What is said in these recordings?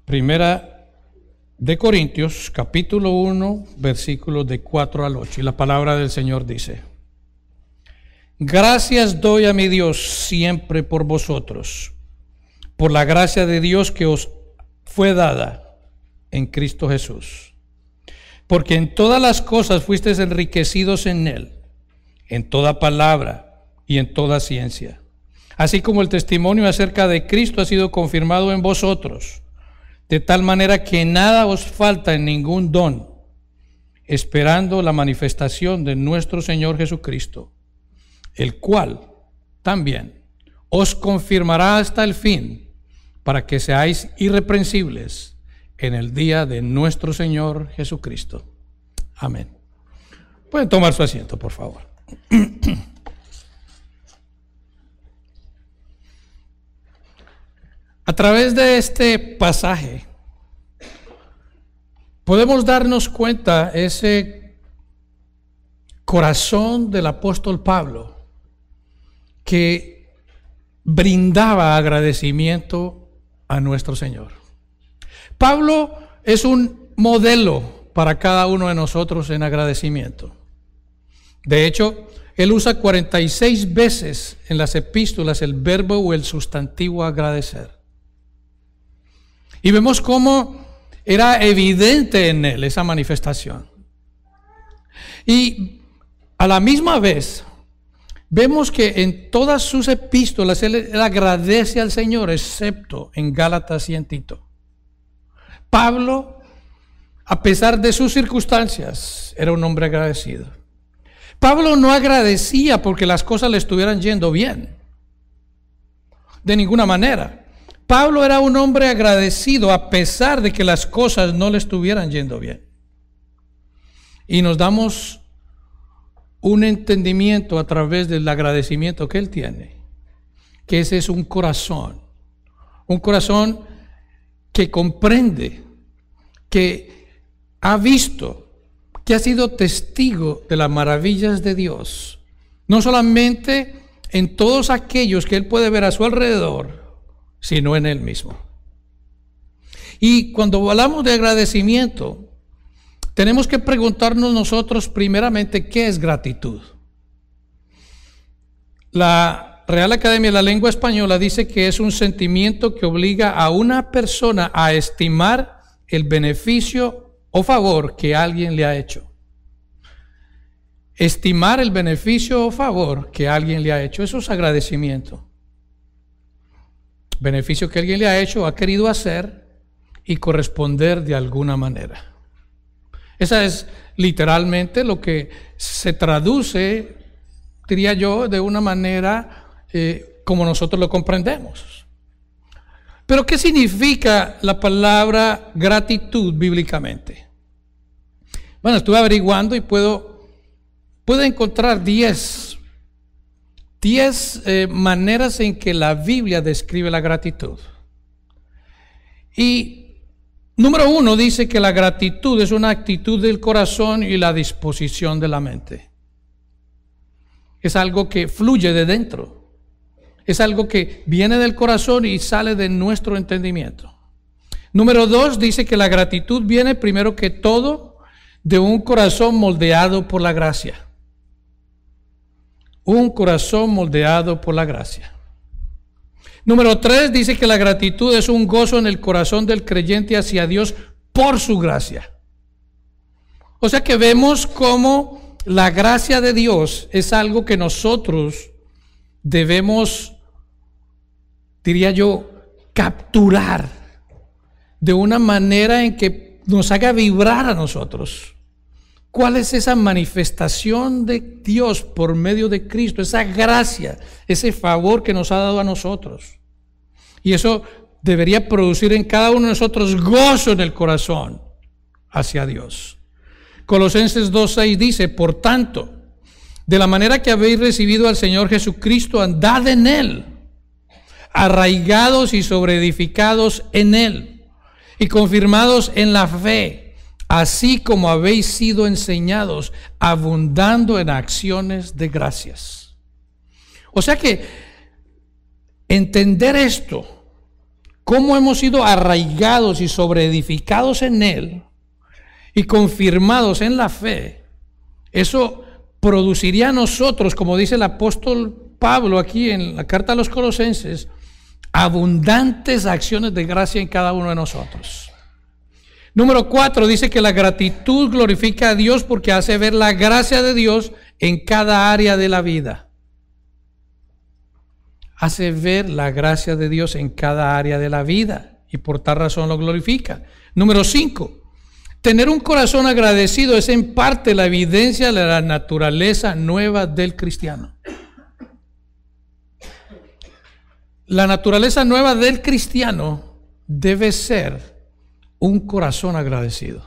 Primera de Corintios, capítulo 1, versículos de 4 al 8. Y la palabra del Señor dice: Gracias doy a mi Dios siempre por vosotros, por la gracia de Dios que os fue dada en Cristo Jesús. Porque en todas las cosas fuisteis enriquecidos en Él, en toda palabra y en toda ciencia. Así como el testimonio acerca de Cristo ha sido confirmado en vosotros, de tal manera que nada os falta en ningún don, esperando la manifestación de nuestro Señor Jesucristo, el cual también os confirmará hasta el fin, para que seáis irreprensibles en el día de nuestro Señor Jesucristo. Amén. Pueden tomar su asiento, por favor. A través de este pasaje podemos darnos cuenta ese corazón del apóstol Pablo que brindaba agradecimiento a nuestro Señor. Pablo es un modelo para cada uno de nosotros en agradecimiento. De hecho, él usa 46 veces en las epístolas el verbo o el sustantivo agradecer. Y vemos cómo era evidente en él esa manifestación. Y a la misma vez, vemos que en todas sus epístolas él agradece al Señor, excepto en Gálatas y en Tito. Pablo, a pesar de sus circunstancias, era un hombre agradecido. Pablo no agradecía porque las cosas le estuvieran yendo bien. De ninguna manera. Pablo era un hombre agradecido a pesar de que las cosas no le estuvieran yendo bien. Y nos damos un entendimiento a través del agradecimiento que él tiene, que ese es un corazón que comprende, que ha visto, que ha sido testigo de las maravillas de Dios, no solamente en todos aquellos que él puede ver a su alrededor, sino en él mismo. Y cuando hablamos de agradecimiento, tenemos que preguntarnos nosotros primeramente qué es gratitud. La Real Academia de la Lengua Española dice que es un sentimiento que obliga a una persona a estimar el beneficio o favor que alguien le ha hecho. Estimar el beneficio o favor que alguien le ha hecho, eso es agradecimiento. Beneficio que alguien le ha hecho, ha querido hacer y corresponder de alguna manera. Esa es literalmente lo que se traduce, diría yo, de una manera como nosotros lo comprendemos. Pero ¿qué significa la palabra gratitud bíblicamente? Bueno, estuve averiguando y puedo encontrar 10 maneras en que la Biblia describe la gratitud. Y número 1 dice que la gratitud es una actitud del corazón y la disposición de la mente. Es algo que fluye de dentro. Es algo que viene del corazón y sale de nuestro entendimiento. Número 2 dice que la gratitud viene primero que todo de un corazón moldeado por la gracia. Un corazón moldeado por la gracia. Número 3 dice que la gratitud es un gozo en el corazón del creyente hacia Dios por su gracia. O sea que vemos cómo la gracia de Dios es algo que nosotros debemos, diría yo, capturar de una manera en que nos haga vibrar a nosotros. ¿Cuál es esa manifestación de Dios por medio de Cristo? Esa gracia, ese favor que nos ha dado a nosotros. Y eso debería producir en cada uno de nosotros gozo en el corazón hacia Dios. Colosenses 2:6 dice: por tanto, de la manera que habéis recibido al Señor Jesucristo, andad en Él, arraigados y sobreedificados en Él, y confirmados en la fe, así como habéis sido enseñados, abundando en acciones de gracias. O sea que entender esto cómo hemos sido arraigados y sobreedificados en Él y confirmados en la fe, eso produciría a nosotros, como dice el apóstol Pablo aquí en la carta a los Colosenses, abundantes acciones de gracia en cada uno de nosotros. Número 4, dice que la gratitud glorifica a Dios porque hace ver la gracia de Dios en cada área de la vida. Hace ver la gracia de Dios en cada área de la vida y por tal razón lo glorifica. Número 5, tener un corazón agradecido es en parte la evidencia de la naturaleza nueva del cristiano. La naturaleza nueva del cristiano debe ser un corazón agradecido.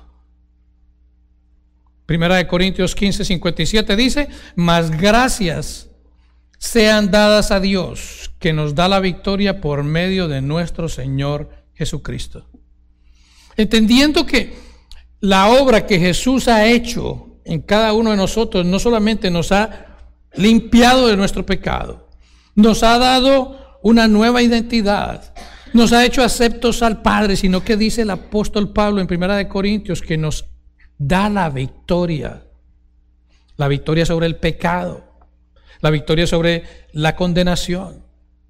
Primera de Corintios 15:57 dice: mas gracias sean dadas a Dios, que nos da la victoria por medio de nuestro Señor Jesucristo. Entendiendo que la obra que Jesús ha hecho en cada uno de nosotros no solamente nos ha limpiado de nuestro pecado, nos ha dado una nueva identidad, nos ha hecho aceptos al Padre, sino que dice el apóstol Pablo en Primera de Corintios que nos da la victoria sobre el pecado, la victoria sobre la condenación.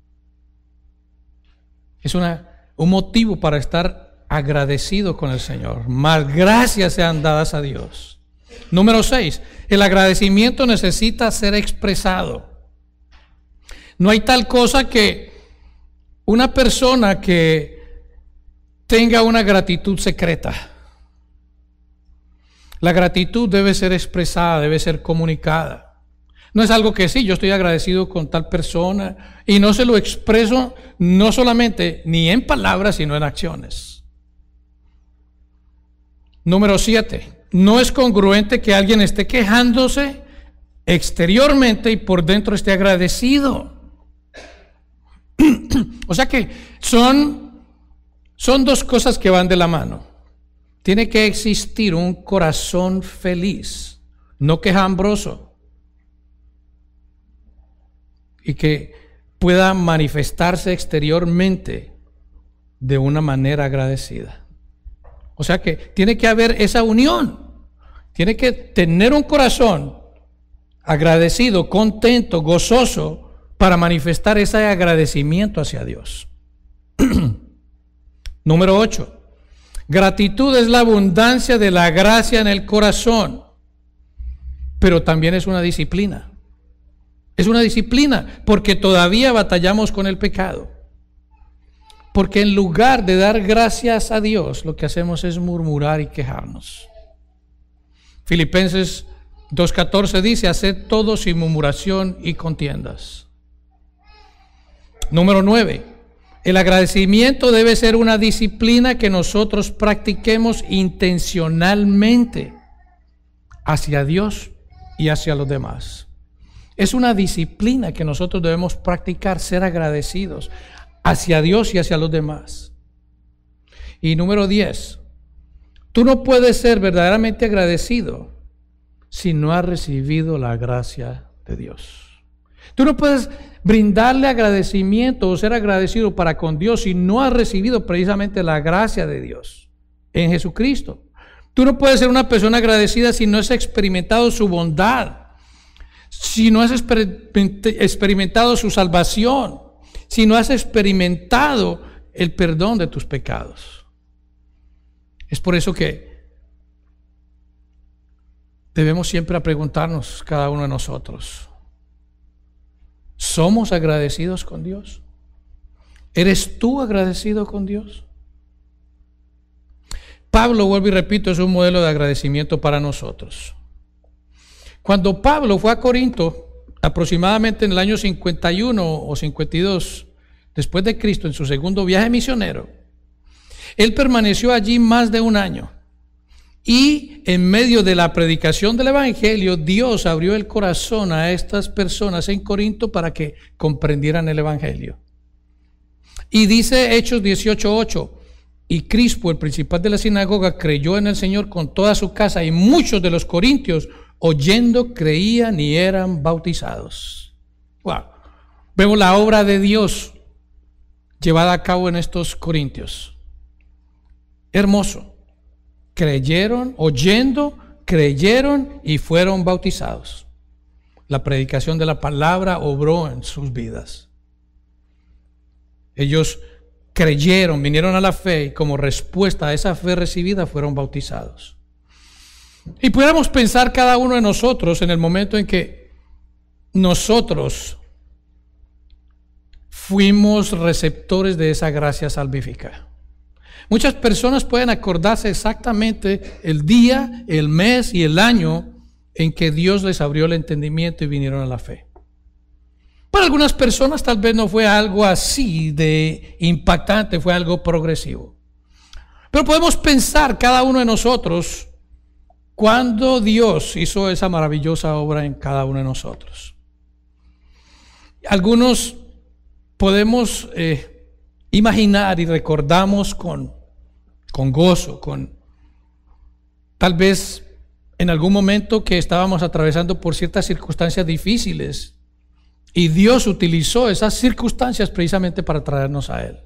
Es un motivo para estar agradecido con el Señor. Más gracias sean dadas a Dios. Número 6, el agradecimiento necesita ser expresado. No hay tal cosa que una persona que tenga una gratitud secreta. La gratitud debe ser expresada, debe ser comunicada. No es algo que sí, yo estoy agradecido con tal persona y no se lo expreso no solamente ni en palabras, sino en acciones. Número 7, no es congruente que alguien esté quejándose exteriormente y por dentro esté agradecido. O sea que son dos cosas que van de la mano. Tiene que existir un corazón feliz, no quejambroso, y que pueda manifestarse exteriormente de una manera agradecida. O sea que tiene que haber esa unión. Tiene que tener un corazón agradecido, contento, gozoso, para manifestar ese agradecimiento hacia Dios. Número 8. Gratitud es la abundancia de la gracia en el corazón, pero también es una disciplina. Es una disciplina porque todavía batallamos con el pecado. Porque en lugar de dar gracias a Dios, lo que hacemos es murmurar y quejarnos. Filipenses 2:14 dice: haced todo sin murmuración y contiendas. Número 9. El agradecimiento debe ser una disciplina que nosotros practiquemos intencionalmente hacia Dios y hacia los demás. Es una disciplina que nosotros debemos practicar, ser agradecidos hacia Dios y hacia los demás. Y número 10. Tú no puedes ser verdaderamente agradecido si no has recibido la gracia de Dios. Tú no puedes brindarle agradecimiento o ser agradecido para con Dios si no has recibido precisamente la gracia de Dios en Jesucristo. Tú no puedes ser una persona agradecida si no has experimentado su bondad, si no has experimentado su salvación, si no has experimentado el perdón de tus pecados. Es por eso que debemos siempre preguntarnos cada uno de nosotros: ¿somos agradecidos con Dios? ¿Eres tú agradecido con Dios? Pablo, vuelvo y repito, es un modelo de agradecimiento para nosotros. Cuando Pablo fue a Corinto, aproximadamente en el año 51 o 52 después de Cristo, en su segundo viaje misionero, él permaneció allí más de un año. Y en medio de la predicación del Evangelio, Dios abrió el corazón a estas personas en Corinto para que comprendieran el Evangelio. Y dice Hechos 18:8: y Crispo, el principal de la sinagoga, creyó en el Señor con toda su casa, y muchos de los corintios, oyendo, creían y eran bautizados. Wow. Vemos la obra de Dios llevada a cabo en estos corintios. Hermoso. Creyeron, oyendo, creyeron y fueron bautizados. La predicación de la palabra obró en sus vidas. Ellos creyeron, vinieron a la fe y como respuesta a esa fe recibida fueron bautizados. Y pudiéramos pensar cada uno de nosotros en el momento en que nosotros fuimos receptores de esa gracia salvífica. Muchas personas pueden acordarse exactamente el día, el mes y el año en que Dios les abrió el entendimiento y vinieron a la fe. Para algunas personas tal vez no fue algo así de impactante, fue algo progresivo. Pero podemos pensar cada uno de nosotros cuando Dios hizo esa maravillosa obra en cada uno de nosotros. Algunos podemos imaginar y recordamos con gozo, tal vez en algún momento que estábamos atravesando por ciertas circunstancias difíciles y Dios utilizó esas circunstancias precisamente para traernos a Él.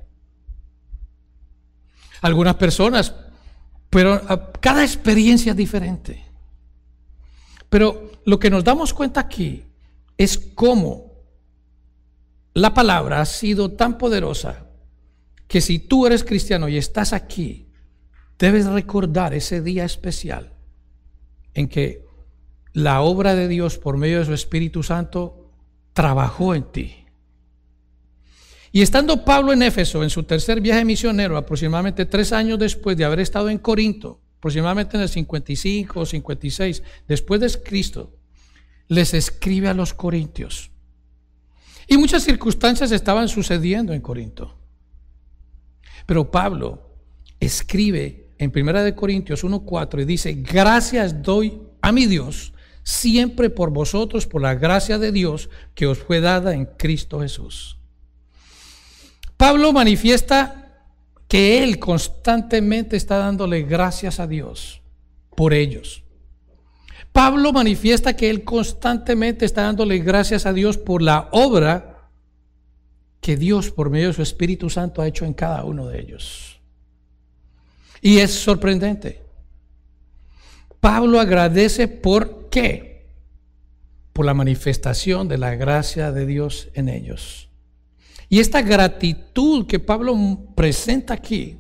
Algunas personas, pero cada experiencia es diferente. Pero lo que nos damos cuenta aquí es cómo la palabra ha sido tan poderosa que si tú eres cristiano y estás aquí, debes recordar ese día especial en que la obra de Dios por medio de su Espíritu Santo trabajó en ti. Y estando Pablo en Éfeso, en su tercer viaje misionero, aproximadamente 3 años después de haber estado en Corinto, aproximadamente en el 55 o 56, después de Cristo, les escribe a los corintios. Y muchas circunstancias estaban sucediendo en Corinto. Pero Pablo escribe en 1 Corintios 1:4 y dice: gracias doy a mi Dios siempre por vosotros, por la gracia de Dios que os fue dada en Cristo Jesús. Pablo manifiesta que él constantemente está dándole gracias a Dios por ellos. Pablo manifiesta que él constantemente está dándole gracias a Dios por la obra que Dios por medio de su Espíritu Santo ha hecho en cada uno de ellos. Y es sorprendente. Pablo agradece ¿por qué? Por la manifestación de la gracia de Dios en ellos. Y esta gratitud que Pablo presenta aquí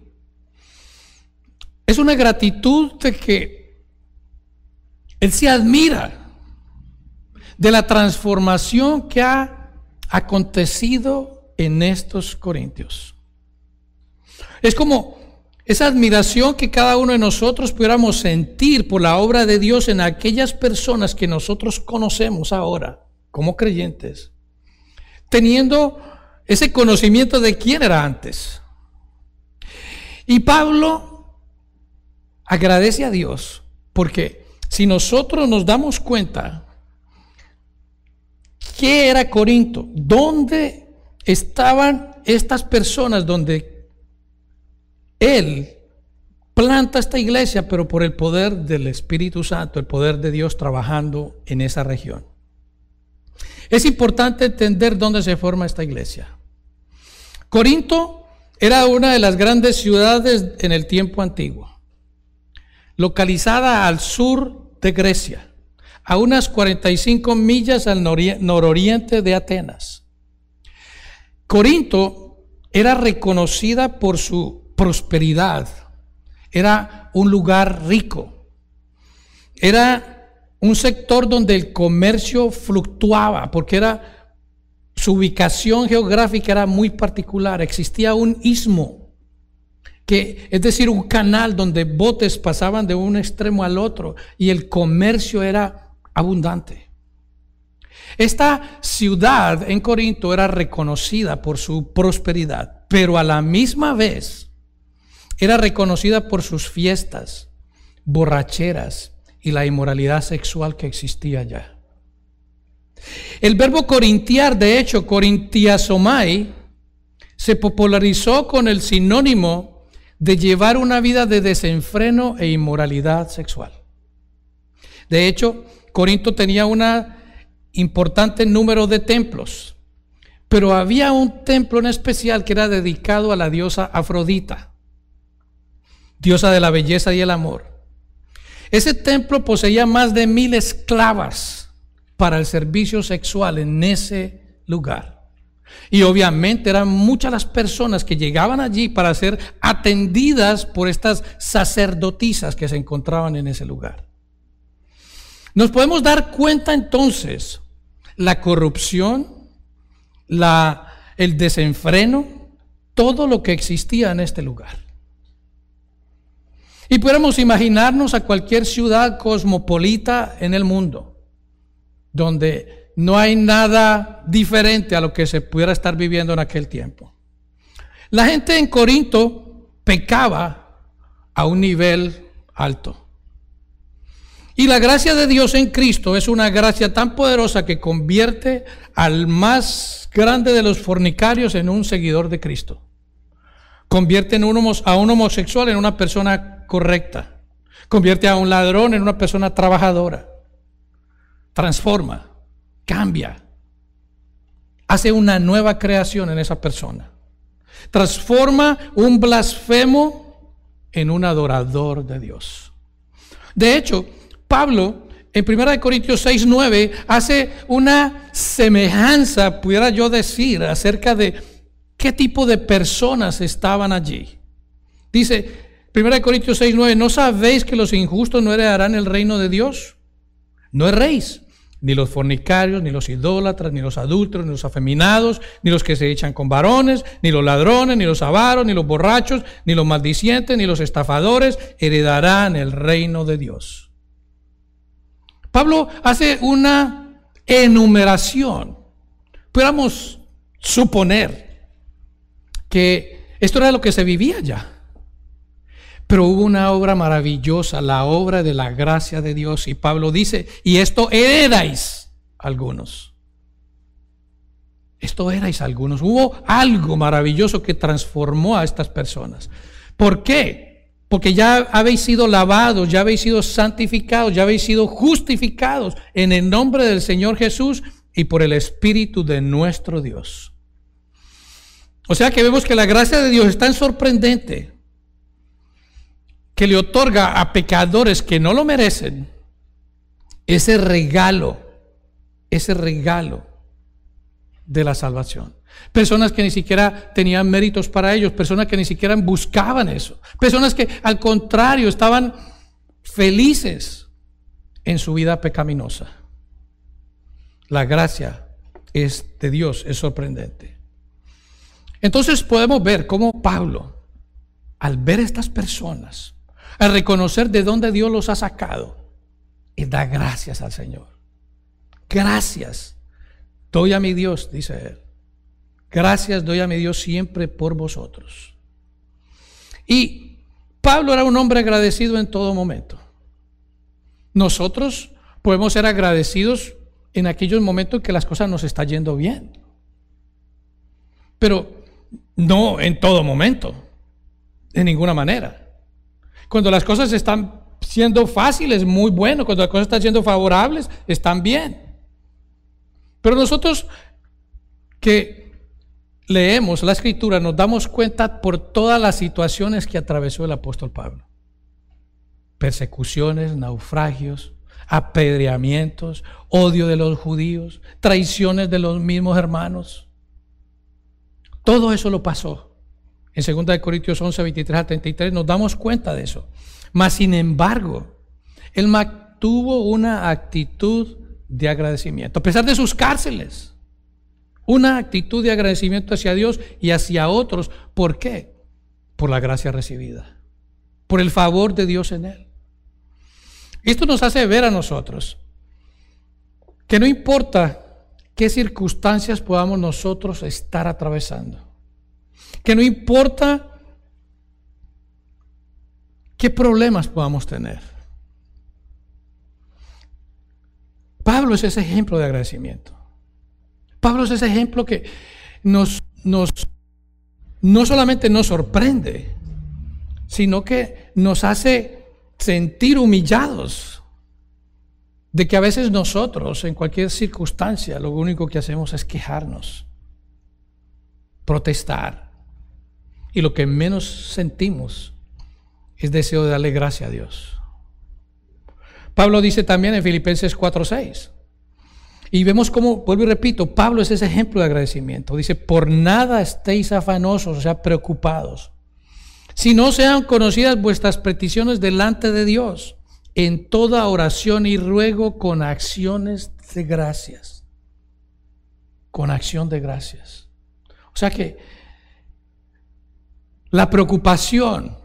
es una gratitud de que él se admira de la transformación que ha acontecido en estos corintios. Es como esa admiración que cada uno de nosotros pudiéramos sentir por la obra de Dios en aquellas personas que nosotros conocemos ahora como creyentes, teniendo ese conocimiento de quién era antes. Y Pablo agradece a Dios porque si nosotros nos damos cuenta qué era Corinto, dónde estaban estas personas, donde él planta esta iglesia, pero por el poder del Espíritu Santo, el poder de Dios trabajando en esa región. Es importante entender dónde se forma esta iglesia. Corinto era una de las grandes ciudades en el tiempo antiguo, localizada al sur de Grecia, a unas 45 millas al nororiente de Atenas. Corinto era reconocida por su prosperidad, era un lugar rico, era un sector donde el comercio fluctuaba, porque su ubicación geográfica era muy particular. Existía un istmo, es decir, un canal donde botes pasaban de un extremo al otro y el comercio era abundante. Esta ciudad en Corinto era reconocida por su prosperidad, pero a la misma vez era reconocida por sus fiestas, borracheras y la inmoralidad sexual que existía allá. El verbo corintiar, de hecho, corintiasomai, se popularizó con el sinónimo de llevar una vida de desenfreno e inmoralidad sexual. De hecho, Corinto tenía un importante número de templos, Pero había un templo en especial que era dedicado a la diosa Afrodita, diosa de la belleza y el amor. Ese templo poseía más de 1000 esclavas para el servicio sexual en ese lugar. Y obviamente eran muchas las personas que llegaban allí para ser atendidas por estas sacerdotisas que se encontraban en ese lugar. Nos podemos dar cuenta entonces la corrupción, el desenfreno, todo lo que existía en este lugar. Y pudiéramos imaginarnos a cualquier ciudad cosmopolita en el mundo, donde no hay nada diferente a lo que se pudiera estar viviendo en aquel tiempo. La gente en Corinto pecaba a un nivel alto. Y la gracia de Dios en Cristo es una gracia tan poderosa que convierte al más grande de los fornicarios en un seguidor de Cristo. Convierte a un homosexual en una persona correcta. Convierte a un ladrón en una persona trabajadora. Transforma, cambia. Hace una nueva creación en esa persona. Transforma un blasfemo en un adorador de Dios. De hecho, Pablo, en 1 Corintios 6:9, hace una semejanza, pudiera yo decir, acerca de qué tipo de personas estaban allí. Dice, 1 Corintios 6:9, ¿no sabéis que los injustos no heredarán el reino de Dios? No erréis, ni los fornicarios, ni los idólatras, ni los adúlteros, ni los afeminados, ni los que se echan con varones, ni los ladrones, ni los avaros, ni los borrachos, ni los maldicientes, ni los estafadores heredarán el reino de Dios. Pablo hace una enumeración. Pudiéramos suponer que esto era lo que se vivía ya. Pero hubo una obra maravillosa, la obra de la gracia de Dios. Y Pablo dice, y esto erais algunos. Esto erais algunos. Hubo algo maravilloso que transformó a estas personas. ¿Por qué? Porque ya habéis sido lavados, ya habéis sido santificados, ya habéis sido justificados en el nombre del Señor Jesús y por el Espíritu de nuestro Dios. O sea que vemos que la gracia de Dios es tan sorprendente que le otorga a pecadores que no lo merecen ese regalo de la salvación. Personas que ni siquiera tenían méritos para ellos, personas que ni siquiera buscaban eso, personas que al contrario estaban felices en su vida pecaminosa. La gracia de Dios es sorprendente. Entonces podemos ver cómo Pablo, al ver estas personas, al reconocer de dónde Dios los ha sacado, y da gracias al Señor. Gracias doy a mi Dios, dice él. Gracias doy a mi Dios siempre por vosotros. Y Pablo era un hombre agradecido en todo momento. Nosotros podemos ser agradecidos en aquellos momentos que las cosas nos están yendo bien. Pero no en todo momento, de ninguna manera. Cuando las cosas están siendo fáciles, muy bueno. Cuando las cosas están siendo favorables, están bien. Pero nosotros que leemos la Escritura nos damos cuenta por todas las situaciones que atravesó el apóstol Pablo. Persecuciones, naufragios, apedreamientos, odio de los judíos, traiciones de los mismos hermanos. Todo eso lo pasó. En 2 Corintios 11, 23 a 33 nos damos cuenta de eso. Mas sin embargo, él mantuvo una actitud de agradecimiento, a pesar de sus cárceles. Una actitud de agradecimiento hacia Dios y hacia otros. ¿Por qué? Por la gracia recibida, por el favor de Dios en él. Esto nos hace ver a nosotros que no importa qué circunstancias podamos nosotros estar atravesando, que no importa qué problemas podamos tener. Pablo es ese ejemplo de agradecimiento. Pablo es ese ejemplo que no solamente nos sorprende, sino que nos hace sentir humillados de que a veces nosotros, en cualquier circunstancia, lo único que hacemos es quejarnos protestar. Y lo que menos sentimos es deseo de darle gracias a Dios. Pablo dice también en Filipenses 4:6. Y vemos cómo, vuelvo y repito, Pablo es ese ejemplo de agradecimiento. Dice, por nada estéis afanosos, o sea, preocupados, si no sean conocidas vuestras peticiones delante de Dios, en toda oración y ruego con acciones de gracias. Con acción de gracias. O sea que la preocupación,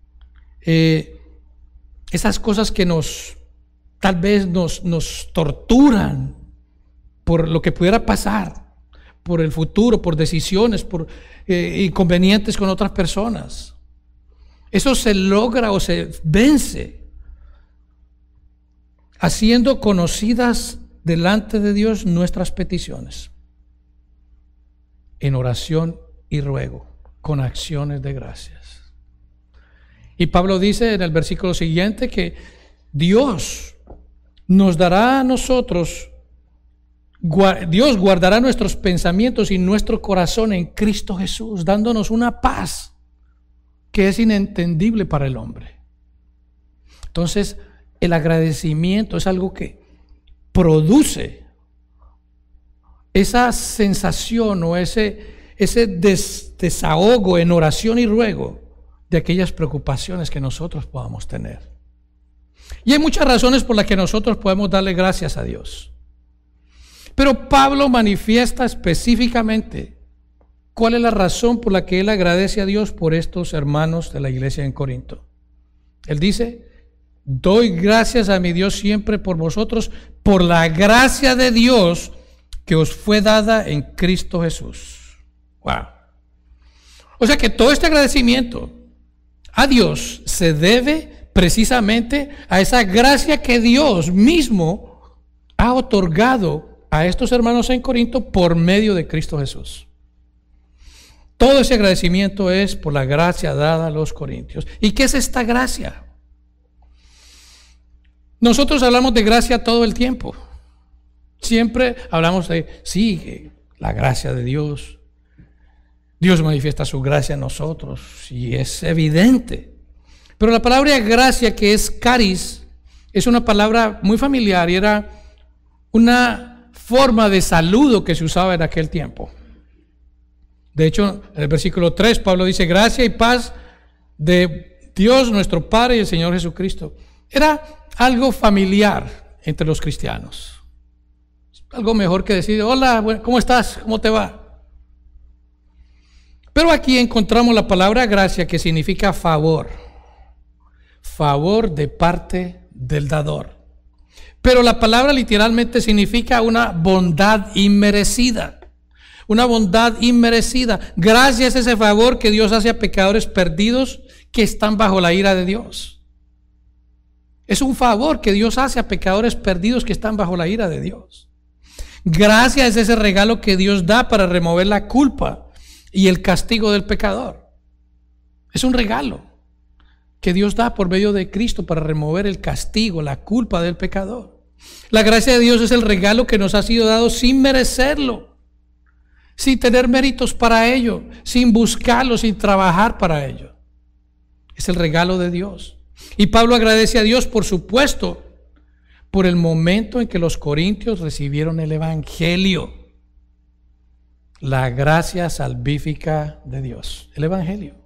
esas cosas que tal vez nos torturan por lo que pudiera pasar, por el futuro, por decisiones, por inconvenientes con otras personas. Eso se logra o se vence haciendo conocidas delante de Dios nuestras peticiones en oración y ruego, con acciones de gracias. Y Pablo dice en el versículo siguiente que Dios nos dará a nosotros, Dios guardará nuestros pensamientos y nuestro corazón en Cristo Jesús, dándonos una paz que es inentendible para el hombre. Entonces, el agradecimiento es algo que produce esa sensación o ese desahogo en oración y ruego de aquellas preocupaciones que nosotros podamos tener. Y hay muchas razones por las que nosotros podemos darle gracias a Dios. Pero Pablo manifiesta específicamente cuál es la razón por la que él agradece a Dios por estos hermanos de la iglesia en Corinto. Él dice, doy gracias a mi Dios siempre por vosotros, por la gracia de Dios que os fue dada en Cristo Jesús. Wow. O sea que todo este agradecimiento a Dios se debe precisamente a esa gracia que Dios mismo ha otorgado a estos hermanos en Corinto por medio de Cristo Jesús. Todo ese agradecimiento es por la gracia dada a los corintios. ¿Y qué es esta gracia? Nosotros hablamos de gracia todo el tiempo. Siempre hablamos de, sí, la gracia de Dios. Dios manifiesta su gracia en nosotros y es evidente. Pero la palabra gracia, que es caris, es una palabra muy familiar y era una forma de saludo que se usaba en aquel tiempo. De hecho, en el versículo 3, Pablo dice, gracia y paz de Dios nuestro Padre y el Señor Jesucristo. Era algo familiar entre los cristianos. Algo mejor que decir, hola, ¿cómo estás? ¿Cómo te va? Pero aquí encontramos la palabra gracia, que significa favor. Favor de parte del dador. Pero la palabra literalmente significa una bondad inmerecida. Una bondad inmerecida. Gracias a ese favor que Dios hace a pecadores perdidos que están bajo la ira de Dios. Es un favor que Dios hace a pecadores perdidos que están bajo la ira de Dios. Gracias es ese regalo que Dios da para remover la culpa y el castigo del pecador. Es un regalo que Dios da por medio de Cristo para remover el castigo, la culpa del pecador. La gracia de Dios es el regalo que nos ha sido dado sin merecerlo, sin tener méritos para ello, sin buscarlo, sin trabajar para ello. Es el regalo de Dios. Y Pablo agradece a Dios, por supuesto, por el momento en que los corintios recibieron el evangelio, la gracia salvífica de Dios, el evangelio.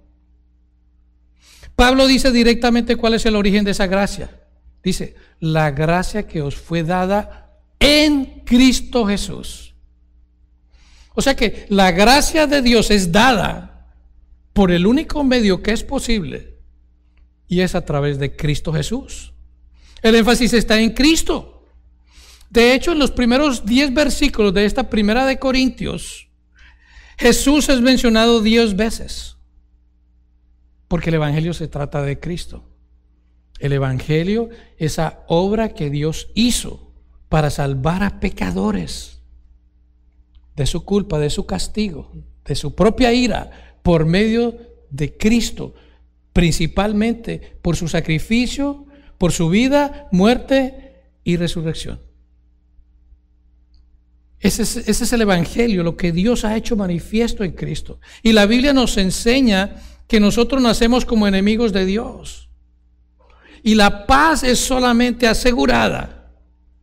Pablo dice directamente cuál es el origen de esa gracia. Dice, la gracia que os fue dada en Cristo Jesús. O sea que la gracia de Dios es dada por el único medio que es posible, y es a través de Cristo Jesús. El énfasis está en Cristo. De hecho, en los primeros 10 versículos de esta primera de Corintios, Jesús es mencionado 10 veces, porque el evangelio se trata de Cristo. El evangelio, esa obra que Dios hizo para salvar a pecadores de su culpa, de su castigo, de su propia ira, por medio de Cristo, principalmente por su sacrificio, por su vida, muerte y resurrección. Ese es el Evangelio, lo que Dios ha hecho manifiesto en Cristo. Y la Biblia nos enseña que nosotros nacemos como enemigos de Dios. Y la paz es solamente asegurada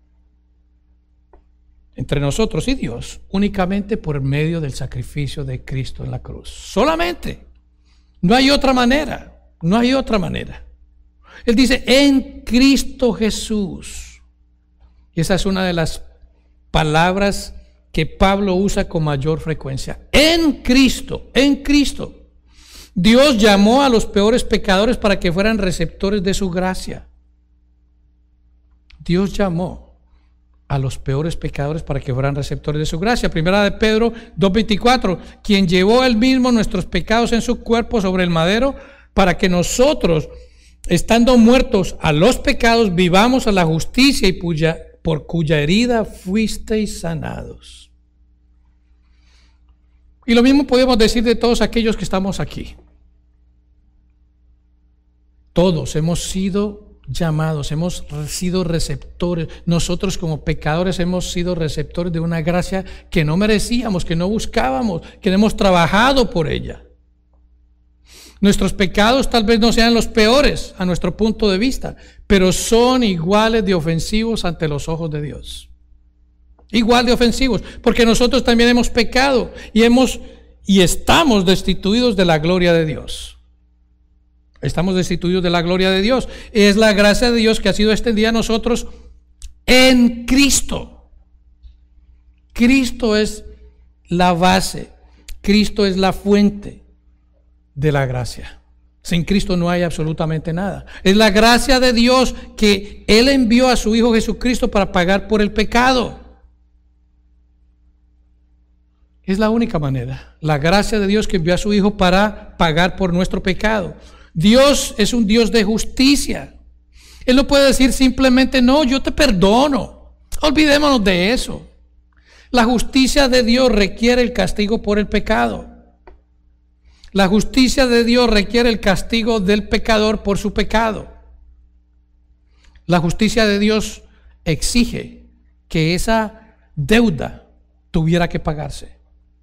entre nosotros y Dios únicamente por medio del sacrificio de Cristo en la cruz. Solamente. No hay otra manera. No hay otra manera. Él dice, en Cristo Jesús. Y esa es una de las palabras que Pablo usa con mayor frecuencia. En Cristo, en Cristo. Dios llamó a los peores pecadores para que fueran receptores de su gracia. Dios llamó a los peores pecadores para que fueran receptores de su gracia. Primera de Pedro 2:24, quien llevó él mismo nuestros pecados en su cuerpo sobre el madero, para que nosotros, estando muertos a los pecados, vivamos a la justicia y por cuya herida fuisteis sanados. Y lo mismo podemos decir de todos aquellos que estamos aquí. Todos hemos sido llamados, hemos sido receptores. Nosotros como pecadores hemos sido receptores de una gracia que no merecíamos, que no buscábamos, que no hemos trabajado por ella. Nuestros pecados tal vez no sean los peores a nuestro punto de vista, pero son iguales de ofensivos ante los ojos de Dios. Igual de ofensivos, porque nosotros también hemos pecado y estamos destituidos de la gloria de Dios. Estamos destituidos de la gloria de Dios. Es la gracia de Dios que ha sido extendida a nosotros en Cristo. Cristo es la base, Cristo es la fuente de la gracia. Sin Cristo no hay absolutamente nada. Es la gracia de Dios que Él envió a su Hijo Jesucristo para pagar por el pecado. Es la única manera. La gracia de Dios que envió a su Hijo para pagar por nuestro pecado. Dios es un Dios de justicia. Él no puede decir simplemente, no, yo te perdono. Olvidémonos de eso. La justicia de Dios requiere el castigo por el pecado. La justicia de Dios requiere el castigo del pecador por su pecado. La justicia de Dios exige que esa deuda tuviera que pagarse.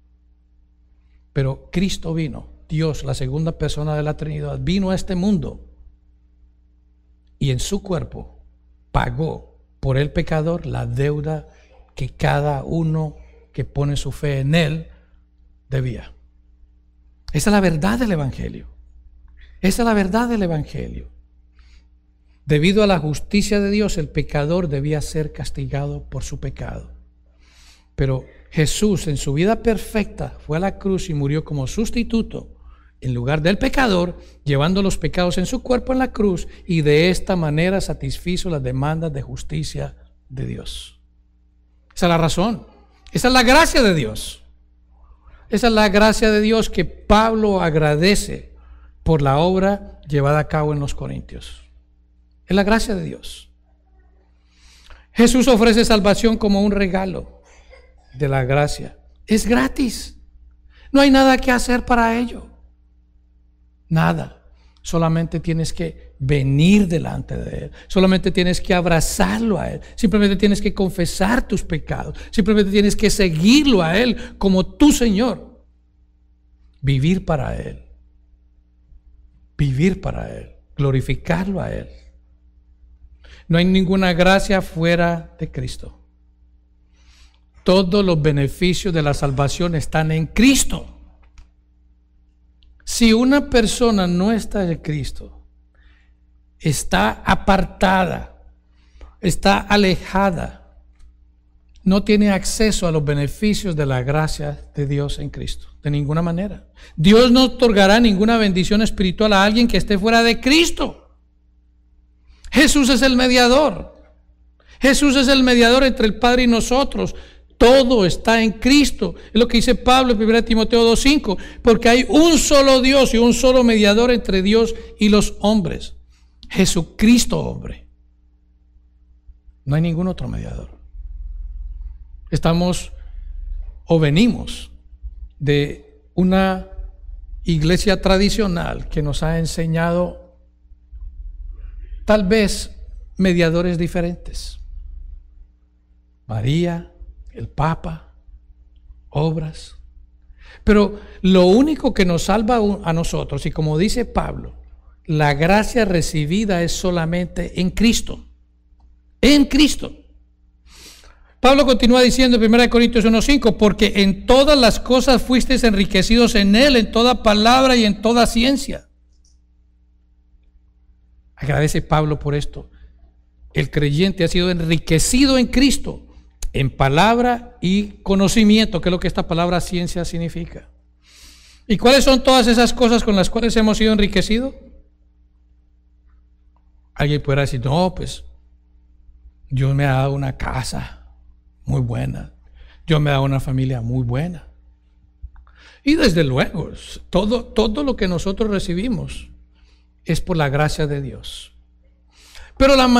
Pero Cristo vino. Dios, la segunda persona de la Trinidad, vino a este mundo y en su cuerpo pagó por el pecador la deuda que cada uno que pone su fe en Él debía. Esa es la verdad del Evangelio. Esa es la verdad del Evangelio. Debido a la justicia de Dios, el pecador debía ser castigado por su pecado. Pero Jesús, en su vida perfecta, fue a la cruz y murió como sustituto en lugar del pecador, llevando los pecados en su cuerpo en la cruz, y de esta manera satisfizo las demandas de justicia de Dios. Esa es la razón. Esa es la gracia de Dios. Esa es la gracia de Dios que Pablo agradece por la obra llevada a cabo en los Corintios. Es la gracia de Dios. Jesús ofrece salvación como un regalo de la gracia. Es gratis. No hay nada que hacer para ello. Nada. Solamente tienes que venir delante de Él. Solamente tienes que abrazarlo a Él. Simplemente tienes que confesar tus pecados. Simplemente tienes que seguirlo a Él como tu Señor. Vivir para Él. Vivir para Él. Glorificarlo a Él. No hay ninguna gracia fuera de Cristo. Todos los beneficios de la salvación están en Cristo. Si una persona no está en Cristo, está apartada, está alejada, no tiene acceso a los beneficios de la gracia de Dios en Cristo, de ninguna manera. Dios no otorgará ninguna bendición espiritual a alguien que esté fuera de Cristo. Jesús es el mediador. Jesús es el mediador entre el Padre y nosotros. Todo está en Cristo. Es lo que dice Pablo en 1 Timoteo 2:5. Porque hay un solo Dios y un solo mediador entre Dios y los hombres. Jesucristo hombre. No hay ningún otro mediador. Venimos de una iglesia tradicional que nos ha enseñado tal vez mediadores diferentes. María, el Papa, obras. Pero lo único que nos salva a nosotros, y como dice Pablo, la gracia recibida es solamente en Cristo. En Cristo. Pablo continúa diciendo en 1 Corintios 1:5, porque en todas las cosas fuisteis enriquecidos en Él, en toda palabra y en toda ciencia. Agradece Pablo por esto. El creyente ha sido enriquecido en Cristo, en palabra y conocimiento, que es lo que esta palabra ciencia significa. ¿Y cuáles son todas esas cosas con las cuales hemos sido enriquecidos? Alguien podrá decir, no, pues Dios me ha dado una casa muy buena, Dios me ha dado una familia muy buena. Y desde luego, todo lo que nosotros recibimos es por la gracia de Dios. Pero el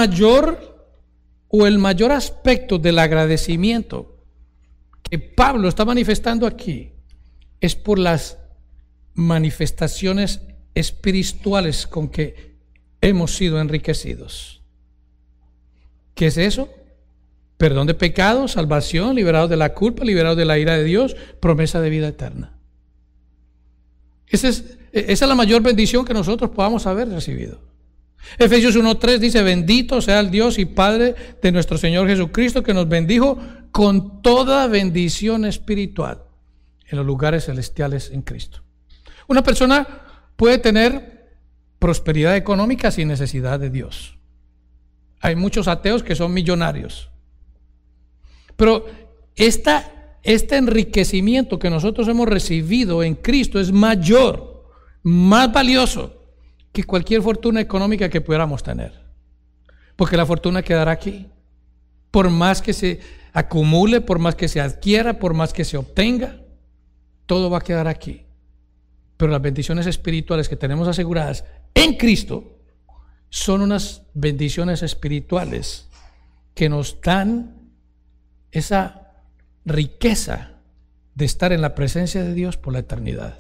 mayor aspecto del agradecimiento que Pablo está manifestando aquí es por las manifestaciones espirituales con que hemos sido enriquecidos. ¿Qué es eso? Perdón de pecados, salvación, liberados de la culpa, liberados de la ira de Dios, promesa de vida eterna. Esa es la mayor bendición que nosotros podamos haber recibido. Efesios 1:3 dice, bendito sea el Dios y Padre de nuestro Señor Jesucristo, que nos bendijo con toda bendición espiritual en los lugares celestiales en Cristo. Una persona puede tener prosperidad económica sin necesidad de Dios. Hay muchos ateos que son millonarios. Pero este enriquecimiento que nosotros hemos recibido en Cristo es mayor, más valioso que cualquier fortuna económica que pudiéramos tener. Porque la fortuna quedará aquí. Por más que se acumule, por más que se adquiera, por más que se obtenga, todo va a quedar aquí. Pero las bendiciones espirituales que tenemos aseguradas en Cristo son unas bendiciones espirituales que nos dan esa riqueza de estar en la presencia de Dios por la eternidad.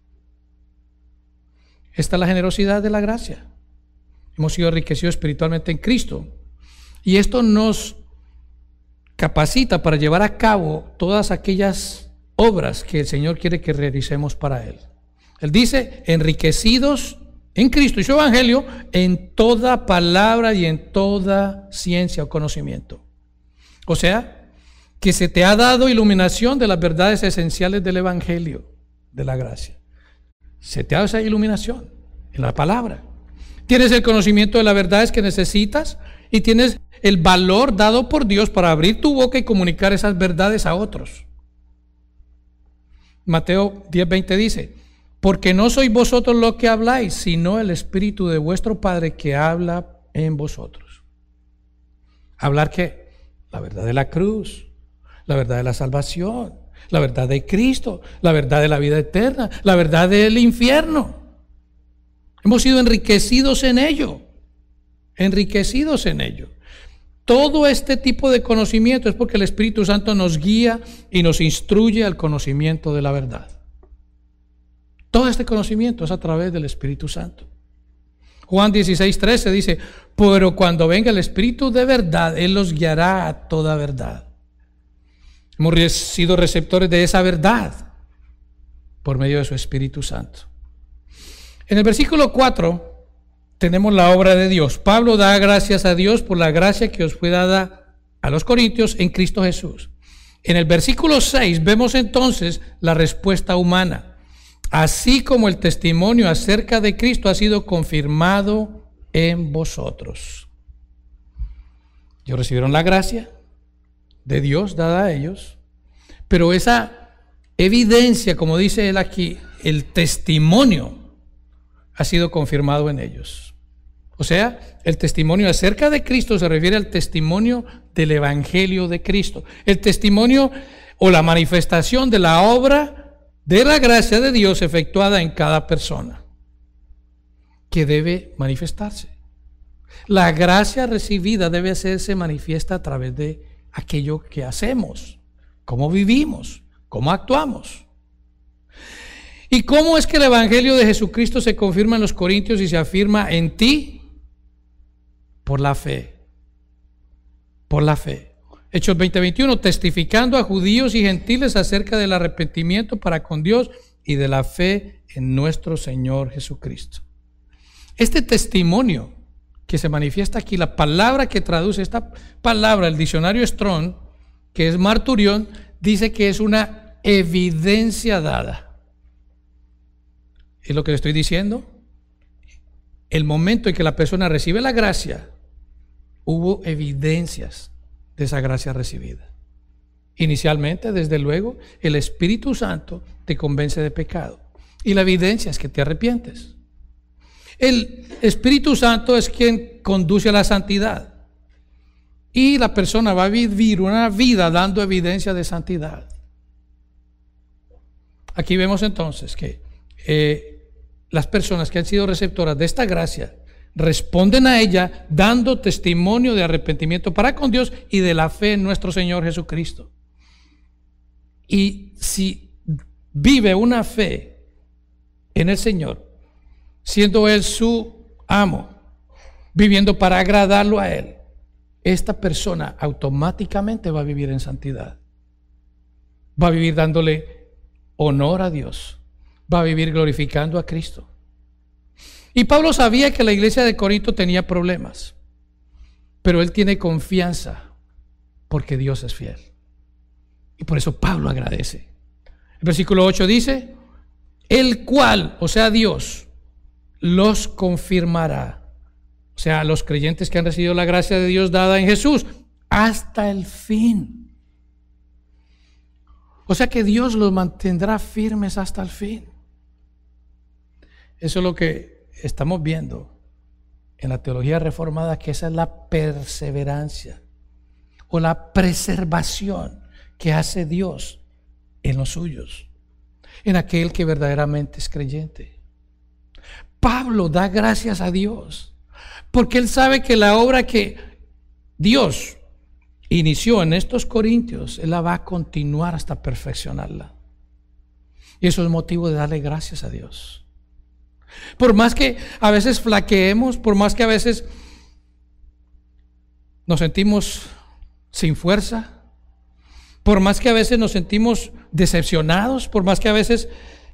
Esta es la generosidad de la gracia. Hemos sido enriquecidos espiritualmente en Cristo. Y esto nos capacita para llevar a cabo todas aquellas obras que el Señor quiere que realicemos para Él. Él dice, enriquecidos en Cristo y su Evangelio en toda palabra y en toda ciencia o conocimiento. O sea, que se te ha dado iluminación de las verdades esenciales del Evangelio, de la gracia. Se te ha dado esa iluminación en la palabra. Tienes el conocimiento de las verdades que necesitas y tienes el valor dado por Dios para abrir tu boca y comunicar esas verdades a otros. Mateo 10:20 dice, porque no sois vosotros los que habláis, sino el Espíritu de vuestro Padre que habla en vosotros. ¿Hablar qué? La verdad de la cruz, la verdad de la salvación, la verdad de Cristo, la verdad de la vida eterna, la verdad del infierno. Hemos sido enriquecidos en ello, enriquecidos en ello. Todo este tipo de conocimiento es porque el Espíritu Santo nos guía y nos instruye al conocimiento de la verdad. Todo este conocimiento es a través del Espíritu Santo. Juan 16:13 dice, pero cuando venga el Espíritu de verdad, Él los guiará a toda verdad. Hemos sido receptores de esa verdad por medio de su Espíritu Santo. En el versículo 4 tenemos la obra de Dios. Pablo da gracias a Dios por la gracia que os fue dada a los corintios en Cristo Jesús. En el versículo 6 vemos entonces la respuesta humana. Así como el testimonio acerca de Cristo ha sido confirmado en vosotros. Ellos recibieron la gracia de Dios dada a ellos, pero esa evidencia, como dice él aquí, el testimonio ha sido confirmado en ellos. O sea, el testimonio acerca de Cristo se refiere al testimonio del Evangelio de Cristo. El testimonio o la manifestación de la obra de la gracia de Dios efectuada en cada persona que debe manifestarse. La gracia recibida debe hacerse manifiesta a través de aquello que hacemos, cómo vivimos, cómo actuamos. ¿Y cómo es que el Evangelio de Jesucristo se confirma en los Corintios y se afirma en ti? Por la fe. Por la fe. Hechos 20:21, testificando a judíos y gentiles acerca del arrepentimiento para con Dios y de la fe en nuestro Señor Jesucristo. Este testimonio que se manifiesta aquí, la palabra que traduce esta palabra, el diccionario Strong, que es marturión, dice que es una evidencia dada. ¿Es lo que le estoy diciendo? El momento en que la persona recibe la gracia, hubo evidencias de esa gracia recibida. Inicialmente, desde luego, el Espíritu Santo te convence de pecado. Y la evidencia es que te arrepientes. El Espíritu Santo es quien conduce a la santidad. Y la persona va a vivir una vida dando evidencia de santidad. Aquí vemos entonces que las personas que han sido receptoras de esta gracia responden a ella dando testimonio de arrepentimiento para con Dios y de la fe en nuestro Señor Jesucristo. Y si vive una fe en el Señor, siendo Él su amo, viviendo para agradarlo a Él, esta persona automáticamente va a vivir en santidad. Va a vivir dándole honor a Dios. Va a vivir glorificando a Cristo. Y Pablo sabía que la iglesia de Corinto tenía problemas, pero él tiene confianza porque Dios es fiel. Y por eso Pablo agradece. El versículo 8 dice, el cual, o sea Dios, los confirmará. O sea, los creyentes que han recibido la gracia de Dios dada en Jesús, hasta el fin. O sea que Dios los mantendrá firmes hasta el fin. Eso es lo que estamos viendo en la teología reformada, que esa es la perseverancia o la preservación que hace Dios en los suyos, en aquel que verdaderamente es creyente. Pablo da gracias a Dios porque él sabe que la obra que Dios inició en estos corintios, él la va a continuar hasta perfeccionarla. Y eso es motivo de darle gracias a Dios. Por más que a veces flaqueemos, por más que a veces nos sentimos sin fuerza, por más que a veces nos sentimos decepcionados, por más que a veces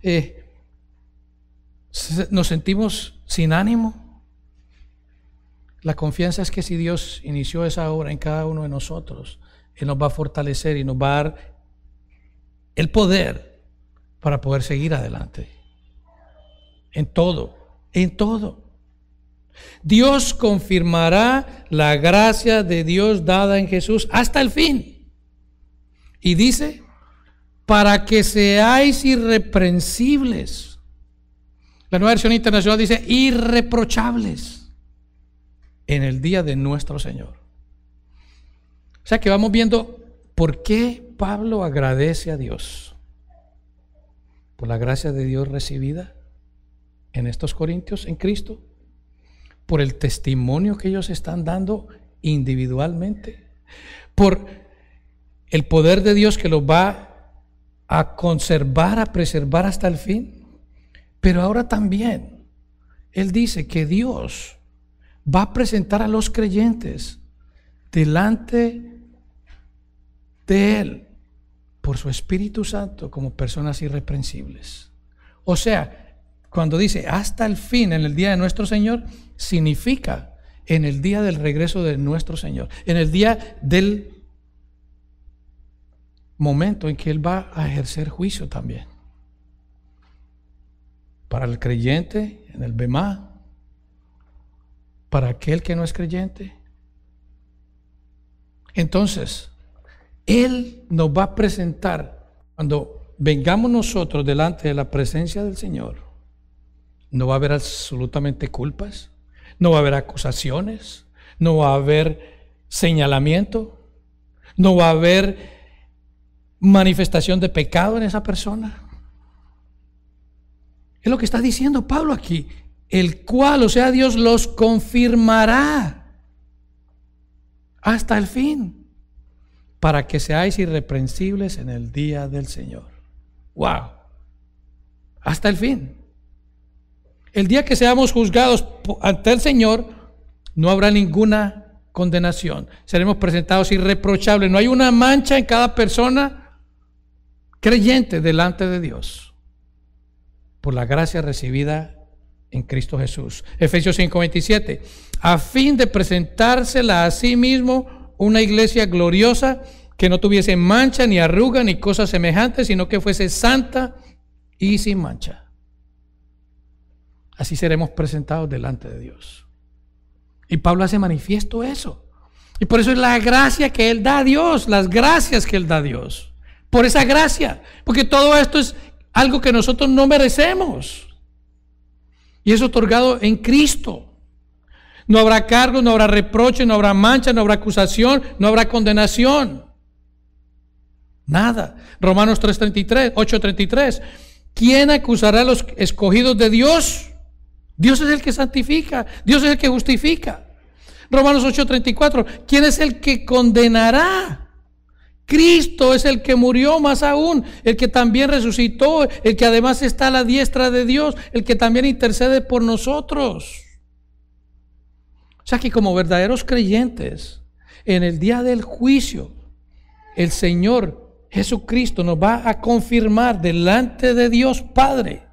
nos sentimos sin ánimo, la confianza es que si Dios inició esa obra en cada uno de nosotros, Él nos va a fortalecer y nos va a dar el poder para poder seguir adelante. En todo, en todo. Dios confirmará la gracia de Dios dada en Jesús hasta el fin. Y dice, para que seáis irreprensibles. La Nueva Versión Internacional dice, irreprochables en el día de nuestro Señor. O sea que vamos viendo por qué Pablo agradece a Dios. Por la gracia de Dios recibida en estos corintios en Cristo, por el testimonio que ellos están dando individualmente, por el poder de Dios que los va a conservar, a preservar hasta el fin. Pero ahora también Él dice que Dios va a presentar a los creyentes delante de Él por su Espíritu Santo como personas irreprensibles. O sea, cuando dice hasta el fin, en el día de nuestro Señor, significa en el día del regreso de nuestro Señor, en el día del momento en que Él va a ejercer juicio también. Para el creyente, en el Bemá, para aquel que no es creyente. Entonces, Él nos va a presentar, cuando vengamos nosotros delante de la presencia del Señor, no va a haber absolutamente culpas, no va a haber acusaciones, no va a haber señalamiento, no va a haber manifestación de pecado en esa persona. Es lo que está diciendo Pablo aquí, el cual, o sea, Dios los confirmará hasta el fin, para que seáis irreprensibles en el día del Señor. ¡Wow! Hasta el fin. El día que seamos juzgados ante el Señor, no habrá ninguna condenación. Seremos presentados irreprochables. No hay una mancha en cada persona creyente delante de Dios por la gracia recibida en Cristo Jesús. Efesios 5:27, a fin de presentársela a sí mismo una iglesia gloriosa, que no tuviese mancha, ni arruga, ni cosas semejantes, sino que fuese santa y sin mancha. Así seremos presentados delante de Dios. Y Pablo hace manifiesto eso. Y por eso es la gracia que Él da a Dios, las gracias que Él da a Dios. Por esa gracia. Porque todo esto es algo que nosotros no merecemos. Y es otorgado en Cristo. No habrá cargos, no habrá reproche, no habrá mancha, no habrá acusación, no habrá condenación. Nada. Romanos 8:33. ¿Quién acusará a los escogidos de Dios? Dios es el que santifica, Dios es el que justifica. Romanos 8:34, ¿quién es el que condenará? Cristo es el que murió, más aún, el que también resucitó, el que además está a la diestra de Dios, el que también intercede por nosotros. O sea que como verdaderos creyentes, en el día del juicio, el Señor Jesucristo nos va a confirmar delante de Dios Padre,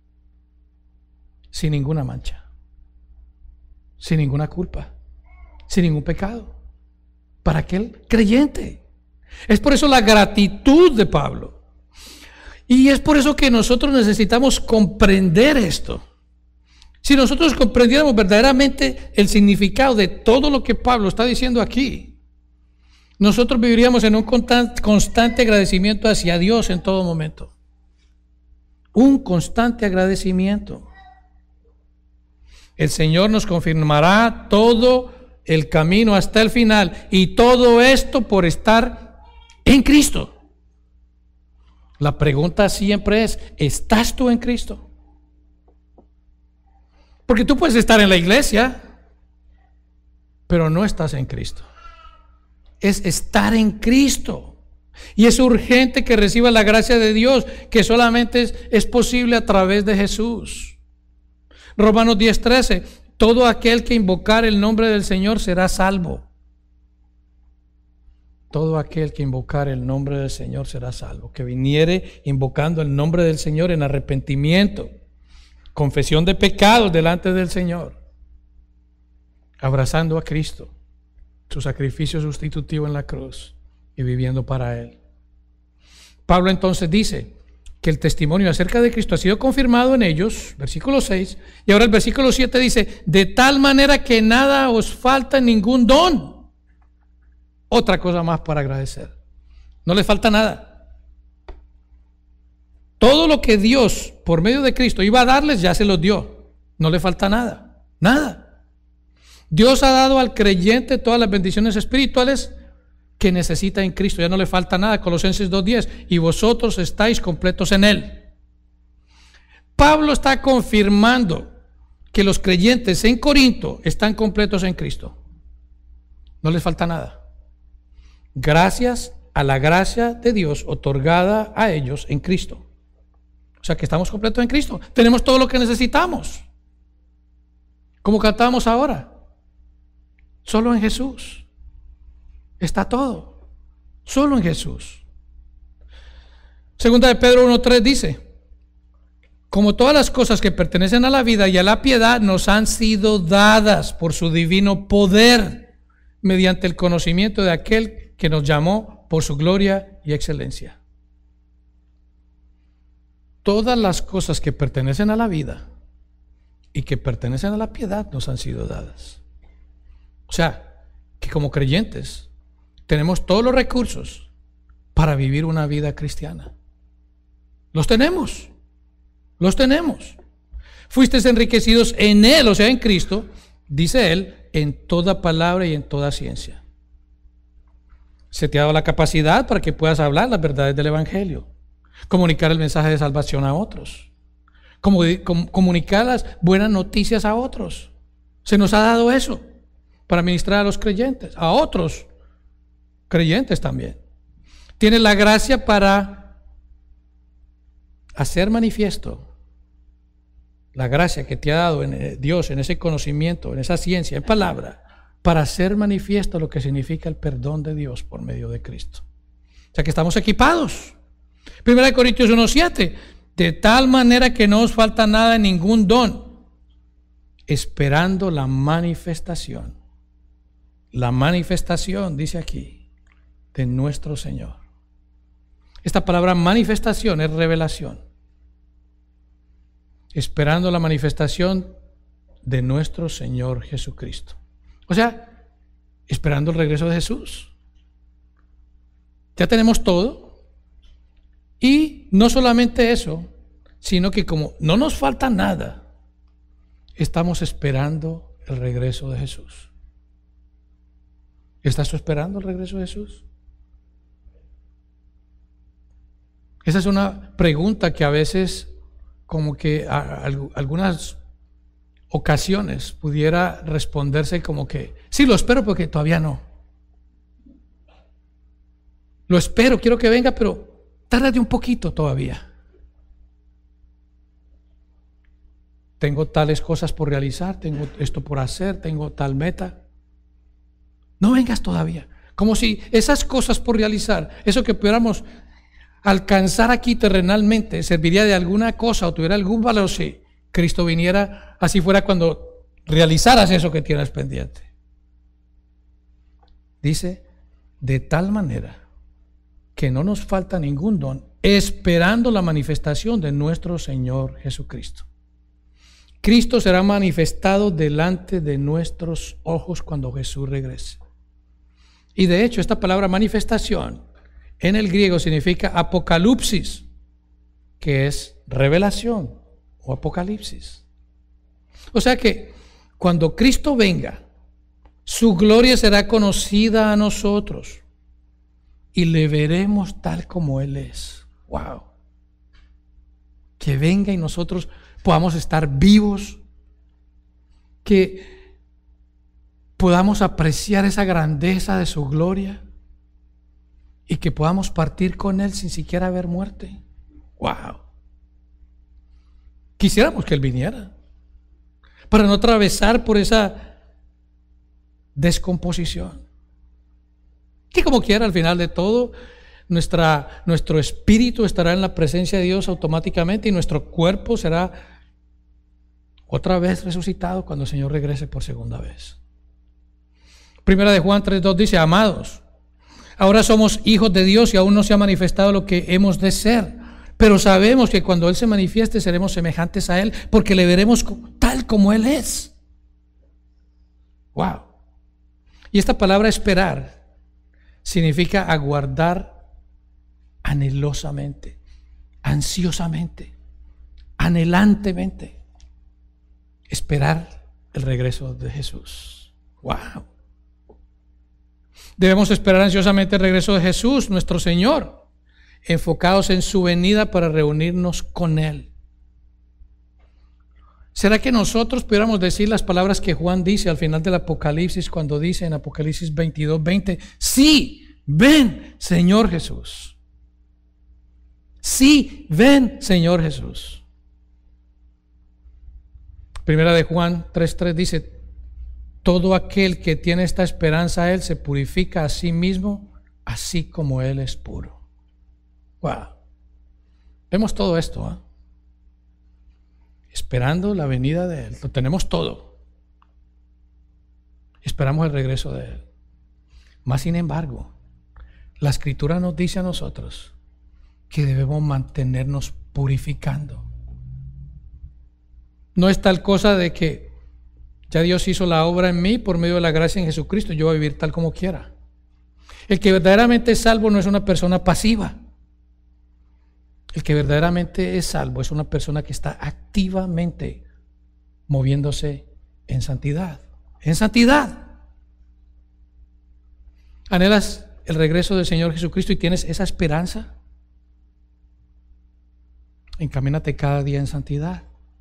sin ninguna mancha, sin ninguna culpa, sin ningún pecado, para aquel creyente. Es por eso la gratitud de Pablo. Y es por eso que nosotros necesitamos comprender esto. Si nosotros comprendiéramos verdaderamente el significado de todo lo que Pablo está diciendo aquí, nosotros viviríamos en un constante agradecimiento hacia Dios en todo momento. Un constante agradecimiento. El Señor nos confirmará todo el camino hasta el final, y todo esto por estar en Cristo. La pregunta siempre es, ¿estás tú en Cristo? Porque tú puedes estar en la iglesia, pero no estás en Cristo. Es estar en Cristo. Y es urgente que reciba la gracia de Dios, que solamente es posible a través de Jesús. Romanos 10:13, todo aquel que invocar el nombre del Señor será salvo. Todo aquel que invocar el nombre del Señor será salvo. Que viniere invocando el nombre del Señor en arrepentimiento, confesión de pecados delante del Señor, abrazando a Cristo, su sacrificio sustitutivo en la cruz, y viviendo para Él. Pablo entonces dice que el testimonio acerca de Cristo ha sido confirmado en ellos, versículo 6, y ahora el versículo 7 dice, de tal manera que nada os falta ningún don. Otra cosa más para agradecer. No le falta nada. Todo lo que Dios, por medio de Cristo, iba a darles, ya se los dio. No le falta nada. Nada. Dios ha dado al creyente todas las bendiciones espirituales que necesita en Cristo. Ya no le falta nada. Colosenses 2:10. Y vosotros estáis completos en Él. Pablo está confirmando que los creyentes en Corinto están completos en Cristo. No les falta nada. Gracias a la gracia de Dios otorgada a ellos en Cristo. O sea que estamos completos en Cristo. Tenemos todo lo que necesitamos. Como cantamos ahora. Solo en Jesús está todo. Solo en Jesús. Segunda de Pedro 1:3 dice, como todas las cosas que pertenecen a la vida y a la piedad nos han sido dadas por su divino poder, mediante el conocimiento de aquel que nos llamó por su gloria y excelencia. Todas las cosas que pertenecen a la vida y que pertenecen a la piedad nos han sido dadas. O sea, que como creyentes tenemos todos los recursos para vivir una vida cristiana. Los tenemos. Los tenemos. Fuisteis enriquecidos en Él, o sea, en Cristo, dice Él, en toda palabra y en toda ciencia. Se te ha dado la capacidad para que puedas hablar las verdades del Evangelio, comunicar el mensaje de salvación a otros, comunicar las buenas noticias a otros. Se nos ha dado eso para ministrar a los creyentes, a otros creyentes también. Tienes la gracia para hacer manifiesto la gracia que te ha dado en Dios, en ese conocimiento, en esa ciencia, en palabra, para hacer manifiesto lo que significa el perdón de Dios por medio de Cristo. O sea que estamos equipados. 1 Corintios 1:7, de tal manera que no os falta nada en ningún don, esperando la manifestación. La manifestación, dice aquí, de nuestro Señor. Esta palabra manifestación es revelación. Esperando la manifestación de nuestro Señor Jesucristo. O sea, esperando el regreso de Jesús. Ya tenemos todo. Y no solamente eso, sino que como no nos falta nada, estamos esperando el regreso de Jesús. ¿Estás esperando el regreso de Jesús? Esa es una pregunta que a veces, como que a algunas ocasiones pudiera responderse como que, sí, lo espero porque todavía no. Lo espero, quiero que venga, pero tárdate un poquito todavía. Tengo tales cosas por realizar, tengo esto por hacer, tengo tal meta. No vengas todavía. Como si esas cosas por realizar, eso que pudiéramos alcanzar aquí terrenalmente, serviría de alguna cosa o tuviera algún valor si Cristo viniera, así fuera cuando realizaras eso que tienes pendiente. Dice, de tal manera que no nos falta ningún don, esperando la manifestación de nuestro Señor Jesucristo. Cristo será manifestado delante de nuestros ojos cuando Jesús regrese. Y de hecho, esta palabra manifestación en el griego significa apocalipsis, que es revelación o apocalipsis. O sea que cuando Cristo venga, su gloria será conocida a nosotros y le veremos tal como Él es. ¡Wow! Que venga y nosotros podamos estar vivos, que podamos apreciar esa grandeza de su gloria y que podamos partir con Él sin siquiera haber muerte. ¡Wow! Quisiéramos que Él viniera para no atravesar por esa descomposición. Que como quiera, al final de todo, nuestro espíritu estará en la presencia de Dios automáticamente y nuestro cuerpo será otra vez resucitado cuando el Señor regrese por segunda vez. Primera de Juan 3:2 dice, amados, ahora somos hijos de Dios y aún no se ha manifestado lo que hemos de ser, pero sabemos que cuando Él se manifieste seremos semejantes a Él porque le veremos tal como Él es. Wow. Y esta palabra esperar significa aguardar anhelosamente, ansiosamente, anhelantemente. Esperar el regreso de Jesús. Wow. Debemos esperar ansiosamente el regreso de Jesús, nuestro Señor, enfocados en su venida para reunirnos con Él. ¿Será que nosotros pudiéramos decir las palabras que Juan dice al final del Apocalipsis, cuando dice en Apocalipsis 22:20, sí, ven, Señor Jesús? Sí, ven, Señor Jesús. Primera de Juan 3:3 dice, todo aquel que tiene esta esperanza a Él se purifica a sí mismo, así como Él es puro. Wow. Vemos todo esto, ¿eh? Esperando la venida de Él. Lo tenemos todo. Esperamos el regreso de Él. Mas sin embargo, la Escritura nos dice a nosotros que debemos mantenernos purificando. No es tal cosa de que ya Dios hizo la obra en mí por medio de la gracia en Jesucristo, yo voy a vivir tal como quiera. El que verdaderamente es salvo no es una persona pasiva. El que verdaderamente es salvo es una persona que está activamente moviéndose en santidad. En santidad. ¿Anhelas el regreso del Señor Jesucristo y tienes esa esperanza? Encamínate cada día en santidad.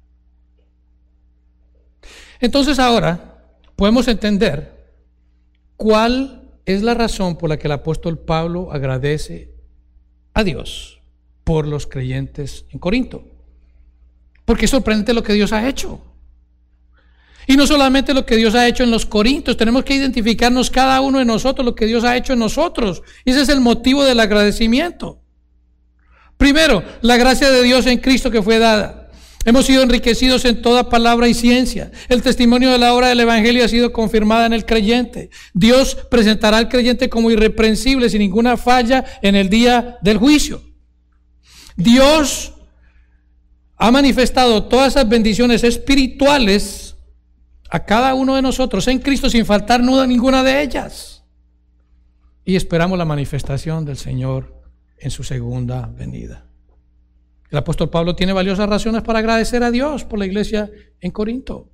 Entonces ahora podemos entender cuál es la razón por la que el apóstol Pablo agradece a Dios por los creyentes en Corinto. Porque es sorprendente lo que Dios ha hecho. Y no solamente lo que Dios ha hecho en los Corintios, tenemos que identificarnos cada uno de nosotros lo que Dios ha hecho en nosotros. Y ese es el motivo del agradecimiento. Primero, la gracia de Dios en Cristo que fue dada. Hemos sido enriquecidos en toda palabra y ciencia. El testimonio de la obra del Evangelio ha sido confirmada en el creyente. Dios presentará al creyente como irreprensible, sin ninguna falla, en el día del juicio. Dios ha manifestado todas esas bendiciones espirituales a cada uno de nosotros en Cristo sin faltar ninguna de ellas. Y esperamos la manifestación del Señor en su segunda venida. El apóstol Pablo tiene valiosas razones para agradecer a Dios por la iglesia en Corinto.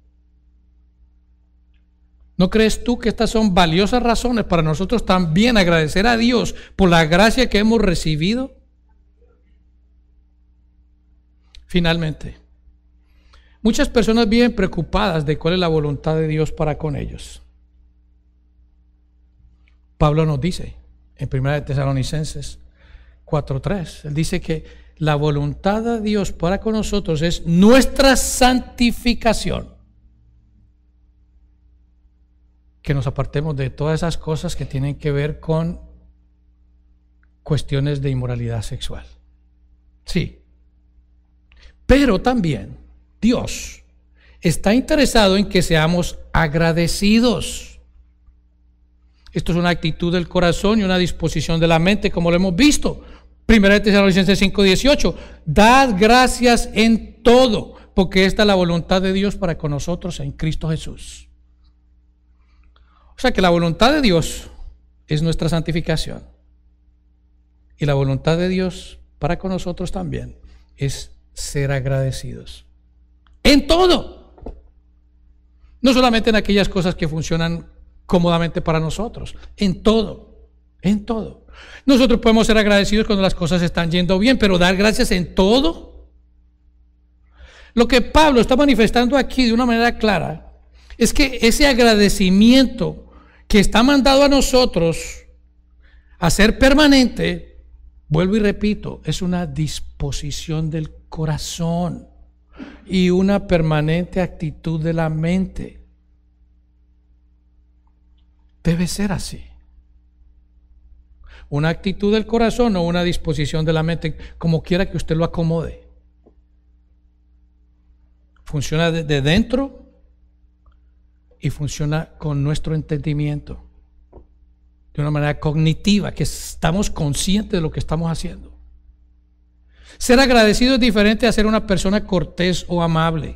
¿No crees tú que estas son valiosas razones para nosotros también agradecer a Dios por la gracia que hemos recibido? Finalmente, muchas personas viven preocupadas de cuál es la voluntad de Dios para con ellos. Pablo nos dice en 1 Tesalonicenses 4:3, él dice que la voluntad de Dios para con nosotros es nuestra santificación. Que nos apartemos de todas esas cosas que tienen que ver con cuestiones de inmoralidad sexual. Sí. Pero también Dios está interesado en que seamos agradecidos. Esto es una actitud del corazón y una disposición de la mente, como lo hemos visto. 1 Tesalonicenses 5:18, dad gracias en todo, porque esta es la voluntad de Dios para con nosotros en Cristo Jesús. O sea que la voluntad de Dios es nuestra santificación. Y la voluntad de Dios para con nosotros también es ser agradecidos. En todo. No solamente en aquellas cosas que funcionan cómodamente para nosotros, en todo, en todo. Nosotros podemos ser agradecidos cuando las cosas están yendo bien, pero dar gracias en todo. Lo que Pablo está manifestando aquí de una manera clara es que ese agradecimiento que está mandado a nosotros a ser permanente, vuelvo y repito, es una disposición del corazón y una permanente actitud de la mente. Debe ser así. Una actitud del corazón o una disposición de la mente, como quiera que usted lo acomode. Funciona de dentro y funciona con nuestro entendimiento, de una manera cognitiva, que estamos conscientes de lo que estamos haciendo. Ser agradecido es diferente a ser una persona cortés o amable.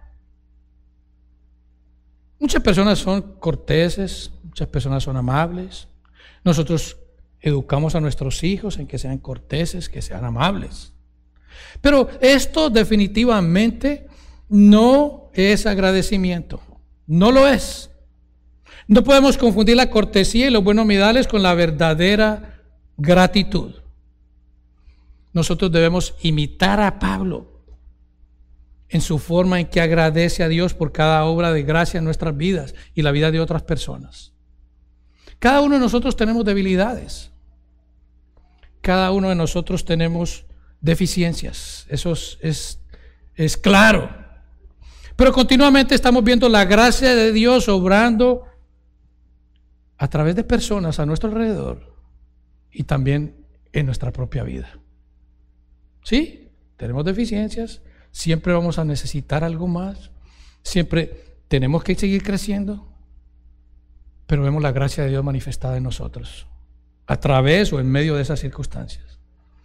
Muchas personas son corteses, muchas personas son amables. Nosotros educamos a nuestros hijos en que sean corteses, que sean amables. Pero esto definitivamente no es agradecimiento. No lo es. No podemos confundir la cortesía y los buenos modales con la verdadera gratitud. Nosotros debemos imitar a Pablo en su forma en que agradece a Dios por cada obra de gracia en nuestras vidas y la vida de otras personas. Cada uno de nosotros tenemos debilidades. Cada uno de nosotros tenemos deficiencias. Eso es claro. Pero continuamente estamos viendo la gracia de Dios obrando a través de personas a nuestro alrededor y también en nuestra propia vida. Sí, tenemos deficiencias, siempre vamos a necesitar algo más, siempre tenemos que seguir creciendo, pero vemos la gracia de Dios manifestada en nosotros, a través o en medio de esas circunstancias.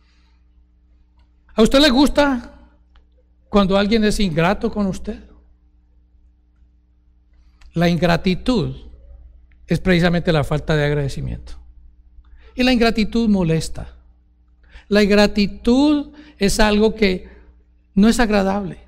¿A usted le gusta cuando alguien es ingrato con usted? La ingratitud es precisamente la falta de agradecimiento. Y la ingratitud molesta. La ingratitud es algo que no es agradable.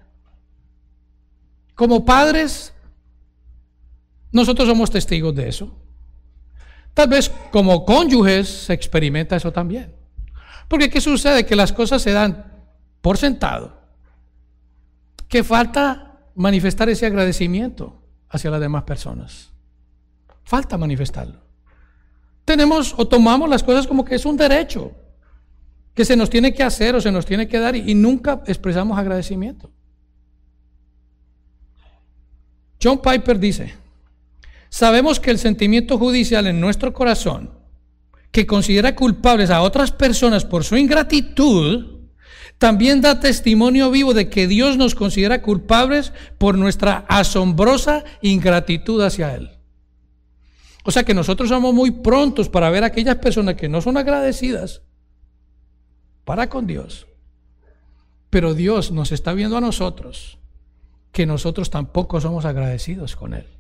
Como padres, nosotros somos testigos de eso. Tal vez como cónyuges se experimenta eso también. Porque ¿qué sucede? Que las cosas se dan por sentado. Que falta manifestar ese agradecimiento hacia las demás personas. Falta manifestarlo. Tenemos o tomamos las cosas como que es un derecho que se nos tiene que hacer o se nos tiene que dar y nunca expresamos agradecimiento. John Piper dice: sabemos que el sentimiento judicial en nuestro corazón, que considera culpables a otras personas por su ingratitud, también da testimonio vivo de que Dios nos considera culpables por nuestra asombrosa ingratitud hacia Él. O sea que nosotros somos muy prontos para ver a aquellas personas que no son agradecidas para con Dios, pero Dios nos está viendo a nosotros, que nosotros tampoco somos agradecidos con Él.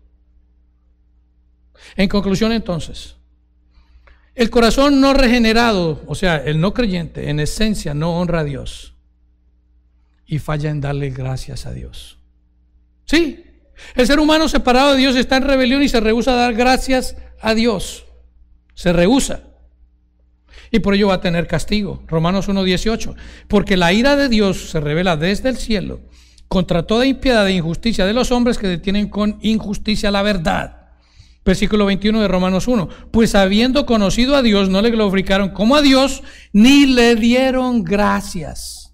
En conclusión, entonces, el corazón no regenerado, o sea, el no creyente, en esencia no honra a Dios y falla en darle gracias a Dios. Sí, el ser humano separado de Dios está en rebelión y se rehúsa a dar gracias a Dios. Se rehúsa. Y por ello va a tener castigo. Romanos 1:18. Porque la ira de Dios se revela desde el cielo contra toda impiedad e injusticia de los hombres que detienen con injusticia la verdad. Versículo 21 de Romanos 1. Pues habiendo conocido a Dios, no le glorificaron como a Dios, ni le dieron gracias.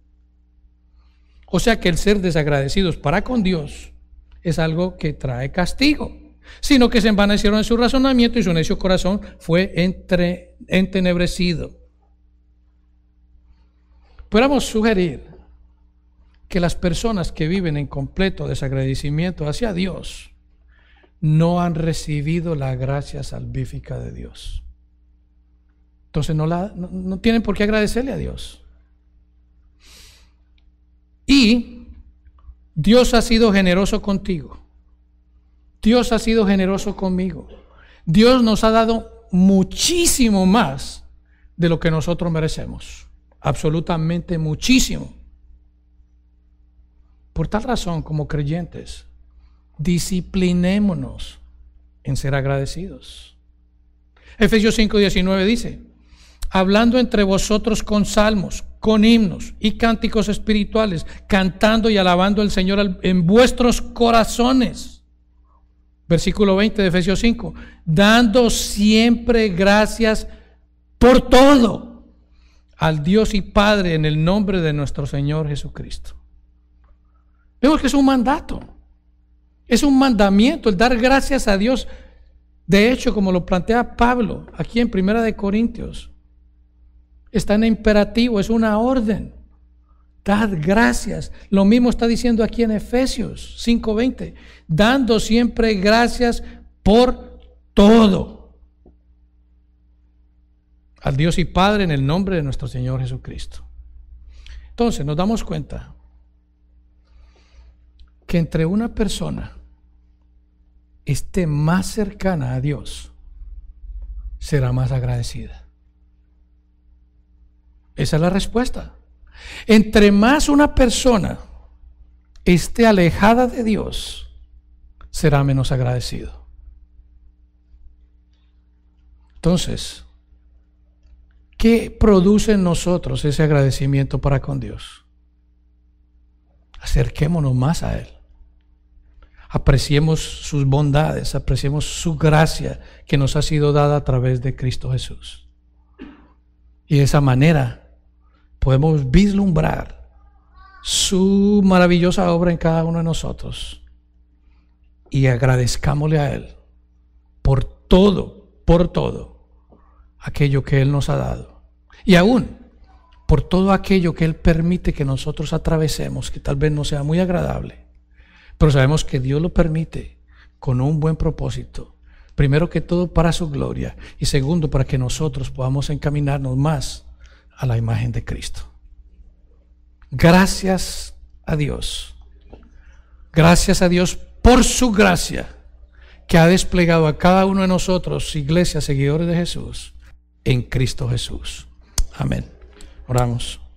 O sea que el ser desagradecidos para con Dios es algo que trae castigo, sino que se envanecieron en su razonamiento y su necio corazón fue entenebrecido. Podríamos sugerir que las personas que viven en completo desagradecimiento hacia Dios no han recibido la gracia salvífica de Dios. Entonces no tienen por qué agradecerle a Dios. Y Dios ha sido generoso contigo. Dios ha sido generoso conmigo. Dios nos ha dado muchísimo más de lo que nosotros merecemos. Absolutamente muchísimo. Por tal razón, como creyentes, disciplinémonos en ser agradecidos. Efesios 5:19 dice: hablando entre vosotros con salmos, con himnos y cánticos espirituales, cantando y alabando al Señor en vuestros corazones. Versículo 20 de Efesios 5: dando siempre gracias por todo al Dios y Padre en el nombre de nuestro Señor Jesucristo. Vemos que es un mandato. Es un mandamiento el dar gracias a Dios. De hecho, como lo plantea Pablo aquí en 1 Corintios, está en imperativo, es una orden. Dad gracias. Lo mismo está diciendo aquí en Efesios 5:20, dando siempre gracias por todo al Dios y Padre en el nombre de nuestro Señor Jesucristo. Entonces nos damos cuenta que entre una persona esté más cercana a Dios, será más agradecida. Esa es la respuesta. Entre más una persona esté alejada de Dios, será menos agradecido. Entonces, ¿qué produce en nosotros ese agradecimiento para con Dios? Acerquémonos más a Él. Apreciemos sus bondades, apreciemos su gracia que nos ha sido dada a través de Cristo Jesús. Y de esa manera podemos vislumbrar su maravillosa obra en cada uno de nosotros. Y agradezcámosle a Él por todo aquello que Él nos ha dado. Y aún por todo aquello que Él permite que nosotros atravesemos, que tal vez no sea muy agradable. Pero sabemos que Dios lo permite con un buen propósito. Primero que todo para su gloria y segundo para que nosotros podamos encaminarnos más a la imagen de Cristo. Gracias a Dios. Gracias a Dios por su gracia que ha desplegado a cada uno de nosotros, iglesia, seguidores de Jesús, en Cristo Jesús. Amén. Oramos.